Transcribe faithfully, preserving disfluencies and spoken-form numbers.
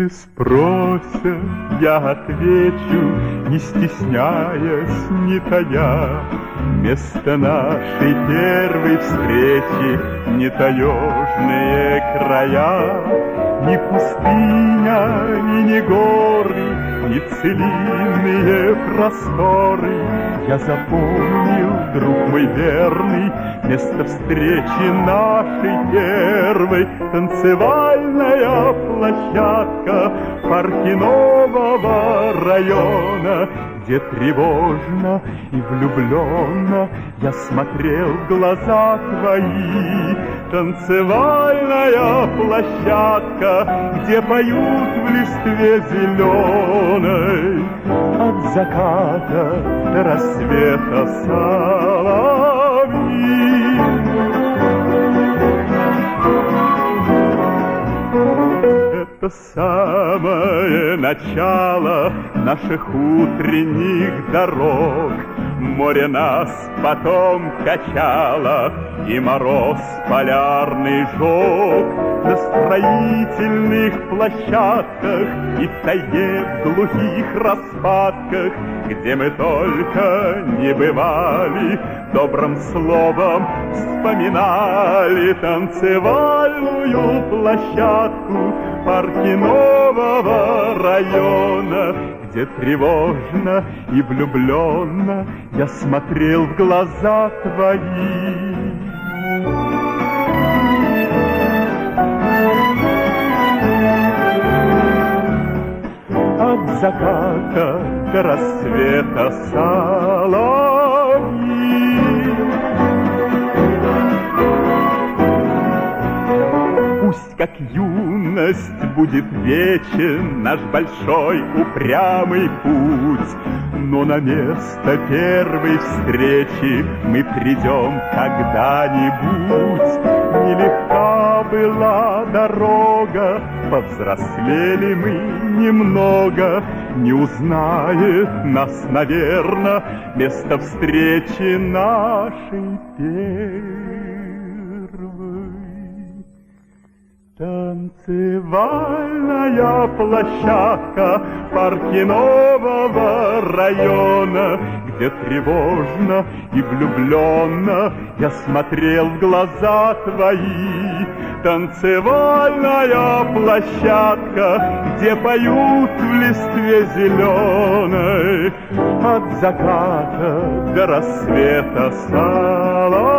Если спросят, я отвечу, не стесняясь, не тая. Место нашей первой встречи не таежные края, ни пустыня, ни не горы, ни целинные просторы. Я запомнил, друг мой верный, место встречи нашей первой. Танцевальная площадка парки нового района, где тревожно и влюбленно я смотрел в глаза твои. Танцевальная площадка, где поют в листве зеленой от заката до рассвета соловьи. Это самое начало наших утренних дорог. Море нас потом качало, и мороз полярный жег. На строительных площадках и в тайге в глухих распадках, где мы только не бывали, добрым словом вспоминали танцевальную площадку парки нового района, где тревожно и влюбленно я смотрел в глаза твои. От заката до рассвета соловьи. Пусть как юность будет вечен наш большой упрямый путь, но на место первой встречи мы придем когда-нибудь. Нелегка была дорога, повзрослели мы немного, не узнает нас, наверно, место встречи нашей первой. Танцевальная площадка парки нового района, где тревожно и влюбленно я смотрел в глаза твои. Танцевальная площадка, где поют в листве зеленой от заката до рассвета соловьи.